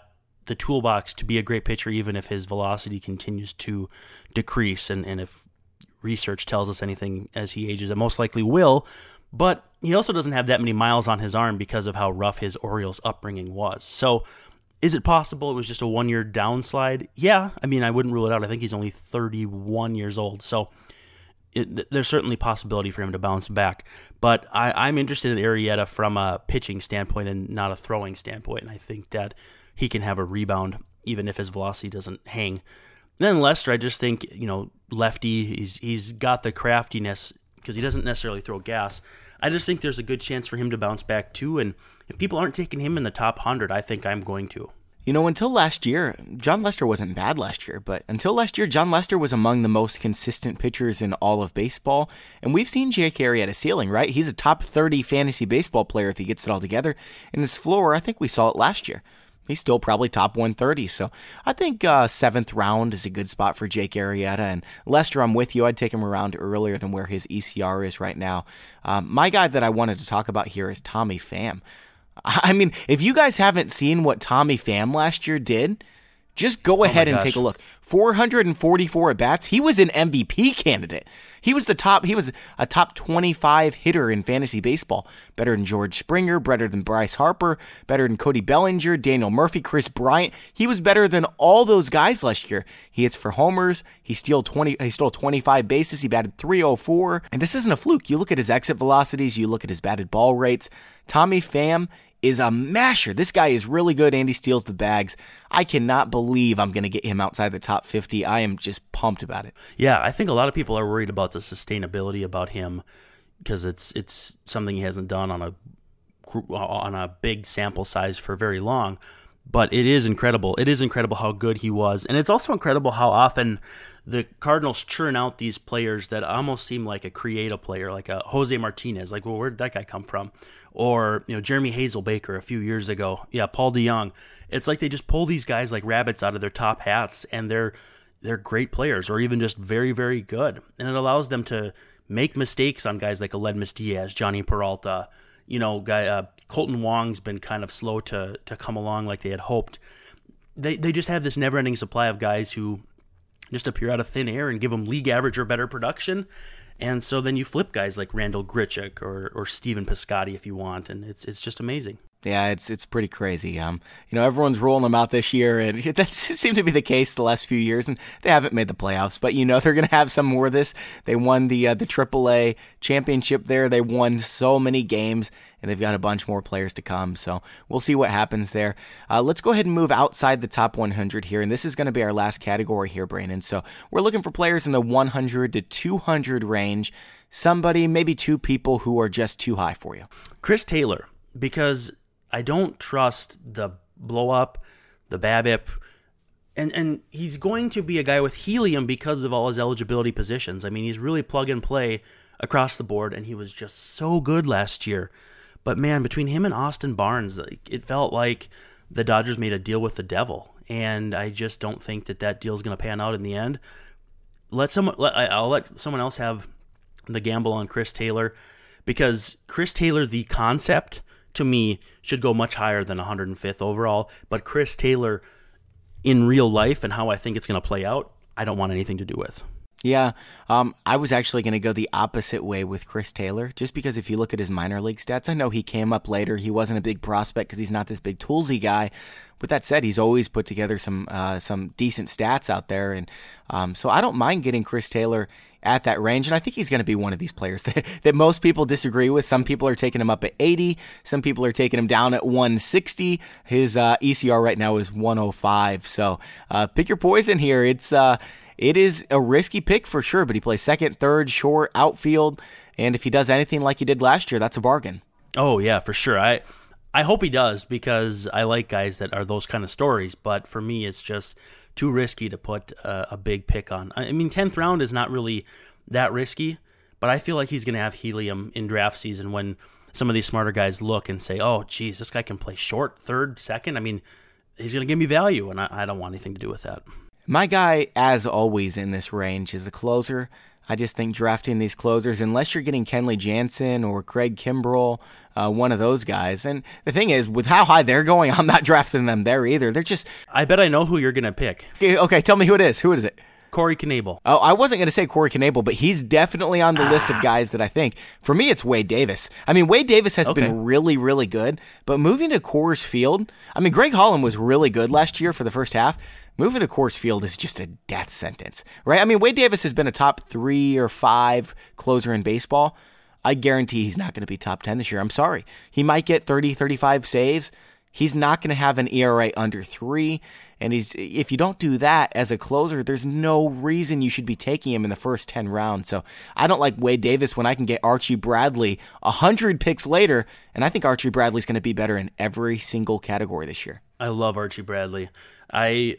the toolbox to be a great pitcher, even if his velocity continues to decrease. And, and if research tells us anything as he ages, it most likely will. But he also doesn't have that many miles on his arm because of how rough his Orioles upbringing was. So is it possible it was just a one-year downslide? Yeah. I mean, I wouldn't rule it out. I think he's only thirty-one years old. So it, there's certainly possibility for him to bounce back. But I, I'm interested in Arrieta from a pitching standpoint and not a throwing standpoint. And I think that he can have a rebound even if his velocity doesn't hang. And then Lester, I just think, you know, lefty, he's he's got the craftiness because he doesn't necessarily throw gas. I just think there's a good chance for him to bounce back too. And if people aren't taking him in the top one hundred, I think I'm going to. You know, until last year, Jon Lester wasn't bad last year, but until last year, Jon Lester was among the most consistent pitchers in all of baseball. And we've seen Jake Arrieta's ceiling, right? He's a top thirty fantasy baseball player if he gets it all together. And his floor, I think we saw it last year. He's still probably top one thirty. So I think uh, seventh round is a good spot for Jake Arrieta. And Lester, I'm with you. I'd take him around earlier than where his E C R is right now. Um, my guy that I wanted to talk about here is Tommy Pham. I mean, if you guys haven't seen what Tommy Pham last year did, just go ahead oh and take a look. four hundred forty-four at-bats. He was an M V P candidate. He was the top. He was a top twenty-five hitter in fantasy baseball. Better than George Springer, better than Bryce Harper, better than Cody Bellinger, Daniel Murphy, Chris Bryant. He was better than all those guys last year. He hits for homers. He stole twenty. He stole twenty-five bases. He batted three oh four. And this isn't a fluke. You look at his exit velocities. You look at his batted ball rates. Tommy Pham is a masher. This guy is really good, and he steals the bags. I cannot believe I'm going to get him outside the top fifty. I am just pumped about it. Yeah, I think a lot of people are worried about the sustainability about him because it's it's something he hasn't done on a on a big sample size for very long. But it is incredible. It is incredible how good he was. And it's also incredible how often the Cardinals churn out these players that almost seem like a creative player, like a Jose Martinez. Like, well, where did that guy come from? Or, you know, Jeremy Hazelbaker a few years ago. Yeah, Paul DeYoung. It's like they just pull these guys like rabbits out of their top hats, and they're they're great players, or even just very, very good. And it allows them to make mistakes on guys like Aledmys Diaz, Johnny Peralta. You know, guy uh, Colton Wong's been kind of slow to to come along like they had hoped. They they just have this never-ending supply of guys who just appear out of thin air and give them league average or better production. And so then you flip guys like Randall Grichuk or or Steven Piscotty if you want, and it's it's just amazing. Yeah, it's it's pretty crazy. Um, you know, everyone's rolling them out this year, and that seemed to be the case the last few years, and they haven't made the playoffs. But you know, they're going to have some more of this. They won the uh, the triple A championship there. They won so many games, and they've got a bunch more players to come. So we'll see what happens there. Uh, let's go ahead and move outside the top one hundred here, and this is going to be our last category here, Brandon. So we're looking for players in the one hundred to two hundred range. Somebody, maybe two people who are just too high for you. Chris Taylor, because I don't trust the blow up, the BABIP, and and he's going to be a guy with helium because of all his eligibility positions. I mean, he's really plug and play across the board, and he was just so good last year. But man, between him and Austin Barnes, it felt like the Dodgers made a deal with the devil, and I just don't think that that deal is going to pan out in the end. Let someone, let, I'll let someone else have the gamble on Chris Taylor, because Chris Taylor, the concept, to me, should go much higher than one hundred fifth overall. But Chris Taylor, in real life and how I think it's going to play out, I don't want anything to do with. Yeah, um, I was actually going to go the opposite way with Chris Taylor, just because if you look at his minor league stats, I know he came up later. He wasn't a big prospect because he's not this big toolsy guy. With that said, he's always put together some uh, some decent stats out there, and um, so I don't mind getting Chris Taylor at that range, and I think he's going to be one of these players that, that most people disagree with. Some people are taking him up at eighty. Some people are taking him down at one sixty. His uh, E C R right now is one oh five. So uh, pick your poison here. It's uh, it is a risky pick for sure, but he plays second, third, short, outfield, and if he does anything like he did last year, that's a bargain. Oh yeah, for sure. I I hope he does, because I like guys that are those kind of stories. But for me, it's just too risky to put a, a big pick on. I mean, tenth round is not really that risky, but I feel like he's going to have helium in draft season when some of these smarter guys look and say, oh, geez, this guy can play short, third, second. I mean, he's going to give me value, and I, I don't want anything to do with that. My guy, as always in this range, is a closer. I just think drafting these closers, unless you're getting Kenley Jansen or Craig Kimbrell, uh, one of those guys. And the thing is, with how high they're going, I'm not drafting them there either. They're just... I bet I know who you're going to pick. Okay, okay, tell me who it is. Who is it? Corey Knebel. Oh, I wasn't going to say Corey Knebel, but he's definitely on the list of guys that I think. For me, it's Wade Davis. I mean, Wade Davis has Okay. been really, really good, but moving to Coors Field, I mean, Greg Holland was really good last year for the first half. Moving to Coors Field is just a death sentence, right? I mean, Wade Davis has been a top three or five closer in baseball. I guarantee he's not going to be top ten this year. I'm sorry. He might get thirty, thirty-five saves. He's not going to have an E R A under three. And he's if you don't do that as a closer, there's no reason you should be taking him in the first ten rounds. So I don't like Wade Davis when I can get Archie Bradley one hundred picks later, and I think Archie Bradley's going to be better in every single category this year. I love Archie Bradley. I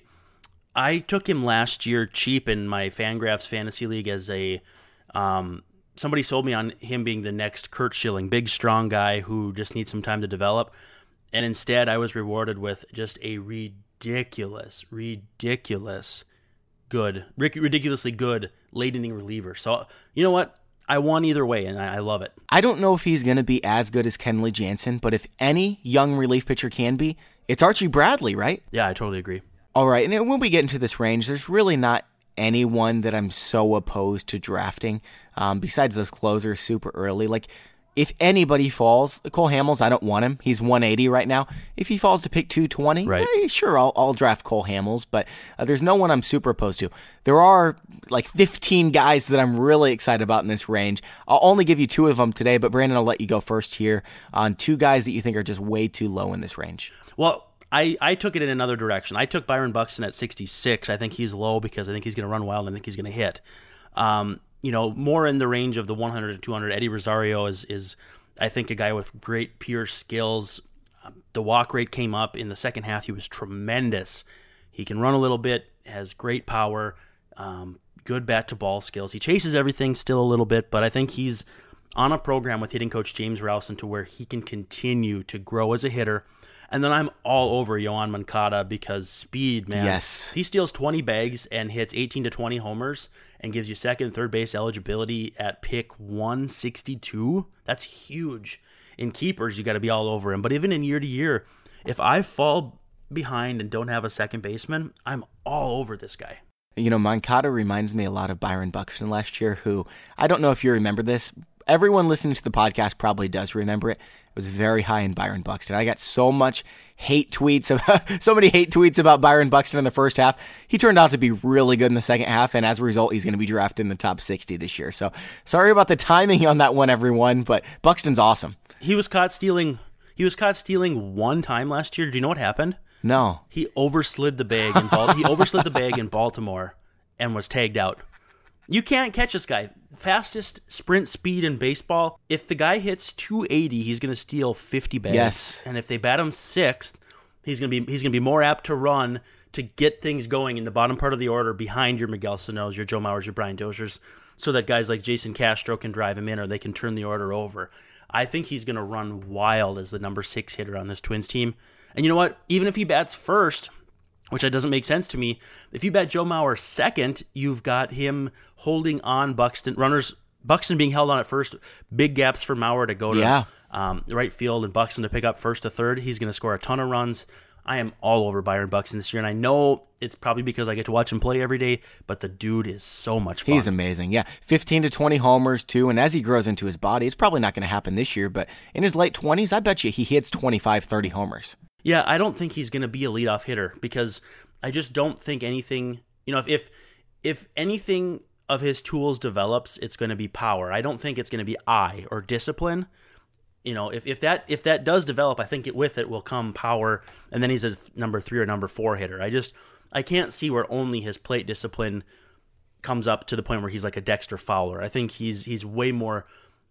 I took him last year cheap in my Fangraphs Fantasy League as a um, somebody sold me on him being the next Curt Schilling, big, strong guy who just needs some time to develop. And instead, I was rewarded with just a ridiculous, ridiculous good, ridiculously good late inning reliever. So, you know what? I won either way, and I love it. I don't know if he's going to be as good as Kenley Jansen, but if any young relief pitcher can be, it's Archie Bradley, right? Yeah, I totally agree. All right, and when we get into this range, there's really not anyone that I'm so opposed to drafting, um, besides those closers super early. Like, if anybody falls, Cole Hamels, I don't want him. He's one eighty right now. If he falls to pick two twenty, right. eh, sure, I'll, I'll draft Cole Hamels, but uh, there's no one I'm super opposed to. There are like fifteen guys that I'm really excited about in this range. I'll only give you two of them today, but Brandon, I'll let you go first here on two guys that you think are just way too low in this range. Well, I, I took it in another direction. I took Byron Buxton at sixty-six. I think he's low because I think he's going to run wild and I think he's going to hit. Um, you know, more in the range of the one hundred to two hundred. Eddie Rosario is, is I think, a guy with great pure skills. Um, the walk rate came up in the second half. He was tremendous. He can run a little bit, has great power, um, good bat-to-ball skills. He chases everything still a little bit, but I think he's on a program with hitting coach James Rowson to where he can continue to grow as a hitter. And then I'm all over Yoan Moncada because speed, man. Yes. He steals twenty bags and hits eighteen to twenty homers and gives you second and third base eligibility at pick one sixty-two. That's huge. In keepers, you got to be all over him. But even in year to year, if I fall behind and don't have a second baseman, I'm all over this guy. You know, Moncada reminds me a lot of Byron Buxton last year, who, I don't know if you remember this, everyone listening to the podcast probably does remember it. It was very high in Byron Buxton. I got so much hate tweets about so many hate tweets about Byron Buxton in the first half. He turned out to be really good in the second half, and as a result, he's going to be drafted in the top sixty this year. So sorry about the timing on that one, everyone, but Buxton's awesome. He was caught stealing. He was caught stealing one time last year. Do you know what happened? No. He overslid the bag in Bal- he overslid the bag in Baltimore and was tagged out. You can't catch this guy. Fastest sprint speed in baseball. If the guy hits two eighty, he's going to steal fifty bags. Yes. And if they bat him sixth, he's going to be he's going to be more apt to run to get things going in the bottom part of the order behind your Miguel Sano's, your Joe Mauers, your Brian Dozier's, so that guys like Jason Castro can drive him in or they can turn the order over. I think he's going to run wild as the number six hitter on this Twins team. And you know what? Even if he bats first, which doesn't make sense to me, if you bat Joe Mauer second, you've got him holding on Buxton. Runners, Buxton being held on at first, big gaps for Mauer to go to Yeah. um, right field and Buxton to pick up first to third. He's going to score a ton of runs. I am all over Byron Buxton this year, and I know it's probably because I get to watch him play every day, but the dude is so much fun. He's amazing. Yeah, fifteen to twenty homers, too, and as he grows into his body, it's probably not going to happen this year, but in his late twenties, I bet you he hits twenty-five, thirty homers. Yeah, I don't think he's going to be a leadoff hitter because I just don't think anything, you know, if if, if anything of his tools develops, it's going to be power. I don't think it's going to be eye or discipline. You know, if, if that if that does develop, I think it, with it will come power, and then he's a number three or number four hitter. I just I can't see where only his plate discipline comes up to the point where he's like a Dexter Fowler. I think he's he's way more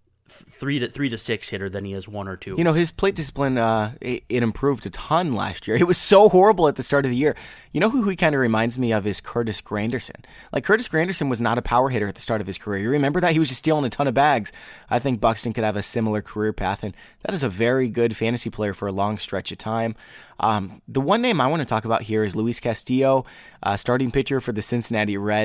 three to three to six hitter than he is one or two. You know, his plate discipline, uh, it, it improved a ton last year. It was so horrible at the start of the year. You know who he kind of reminds me of is Curtis Granderson. Like, Curtis Granderson was not a power hitter at the start of his career. You remember that? He was just stealing a ton of bags. I think Buxton could have a similar career path, and that is a very good fantasy player for a long stretch of time. Um, the one name I want to talk about here is Luis Castillo, uh, starting pitcher for the Cincinnati Reds.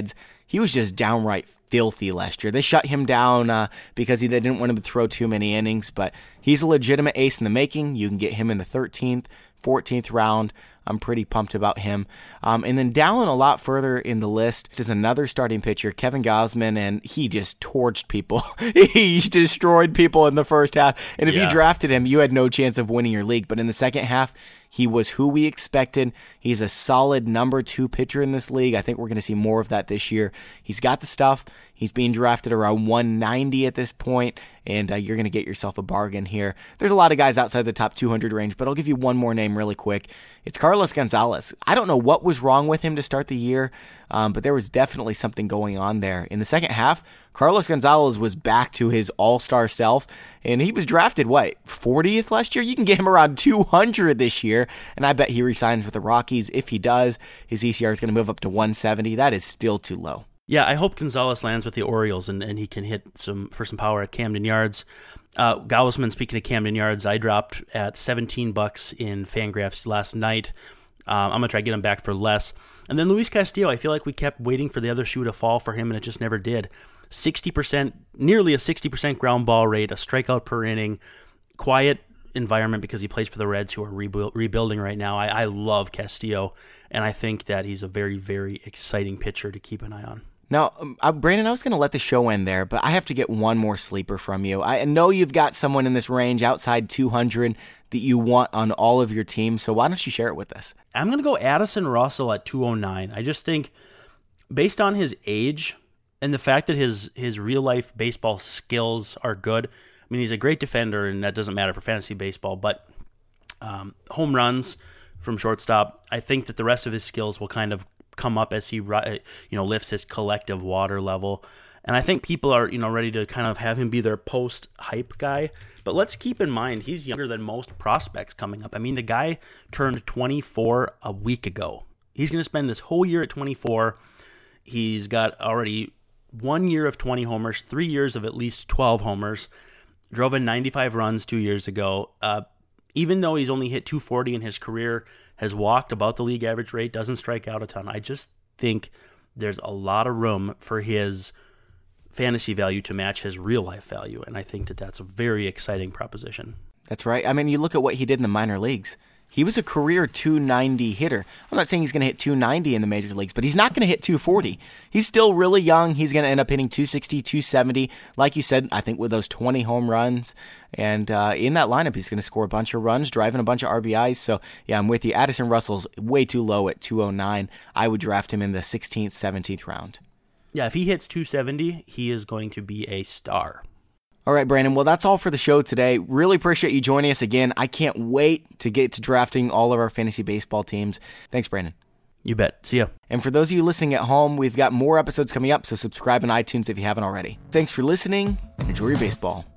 he was just downright filthy last year. They shut him down uh, because he, they didn't want him to throw too many innings, but he's a legitimate ace in the making. You can get him in the thirteenth, fourteenth round. I'm pretty pumped about him. Um, and then down a lot further in the list is another starting pitcher, Kevin Gausman, and he just torched people. He destroyed people in the first half. And if yeah. you drafted him, you had no chance of winning your league. But in the second half, he was who we expected. He's a solid number two pitcher in this league. I think we're going to see more of that this year. He's got the stuff. He's being drafted around one ninety at this point, and uh, you're going to get yourself a bargain here. There's a lot of guys outside the top two hundred range, but I'll give you one more name really quick. It's Carlos Gonzalez. I don't know what was wrong with him to start the year, um, but there was definitely something going on there. In the second half, Carlos Gonzalez was back to his all-star self, and he was drafted, what, fortieth last year? You can get him around two hundred this year, and I bet he resigns with the Rockies. If he does, his E C R is going to move up to one seventy. That is still too low. Yeah, I hope Gonzalez lands with the Orioles and, and he can hit some for some power at Camden Yards. Uh, Gausman, speaking of Camden Yards, I dropped at seventeen bucks in Fangraphs last night. Um, I'm going to try to get him back for less. And then Luis Castillo, I feel like we kept waiting for the other shoe to fall for him, and it just never did. sixty percent, nearly a sixty percent ground ball rate, a strikeout per inning, quiet environment because he plays for the Reds, who are rebu- rebuilding right now. I, I love Castillo, and I think that he's a very, very exciting pitcher to keep an eye on. Now, uh, Brandon, I was going to let the show end there, but I have to get one more sleeper from you. I know you've got someone in this range outside two hundred that you want on all of your teams, so why don't you share it with us? I'm going to go Addison Russell at two oh nine. I just think, based on his age and the fact that his, his real-life baseball skills are good, I mean, he's a great defender, and that doesn't matter for fantasy baseball, but um, home runs from shortstop, I think that the rest of his skills will kind of come up as he, you know, lifts his collective water level. And I think people are, you know, ready to kind of have him be their post-hype guy. But let's keep in mind, he's younger than most prospects coming up. I mean, the guy turned twenty-four a week ago. He's going to spend this whole year at twenty-four. He's got already one year of twenty homers, three years of at least twelve homers, drove in ninety-five runs two years ago. Uh, even though he's only hit two forty in his career, has walked about the league average rate, doesn't strike out a ton. I just think there's a lot of room for his fantasy value to match his real life value, and I think that that's a very exciting proposition. That's right. I mean, you look at what he did in the minor leagues. He was a career two ninety hitter. I'm not saying he's going to hit two ninety in the major leagues, but he's not going to hit two forty. He's still really young. He's going to end up hitting two sixty, two seventy. Like you said, I think with those twenty home runs. And uh, in that lineup, he's going to score a bunch of runs, driving a bunch of R B Is. So, yeah, I'm with you. Addison Russell's way too low at two oh nine. I would draft him in the sixteenth, seventeenth round. Yeah, if he hits two seventy, he is going to be a star. All right, Brandon. Well, that's all for the show today. Really appreciate you joining us again. I can't wait to get to drafting all of our fantasy baseball teams. Thanks, Brandon. You bet. See ya. And for those of you listening at home, we've got more episodes coming up, so subscribe on iTunes if you haven't already. Thanks for listening, and enjoy your baseball.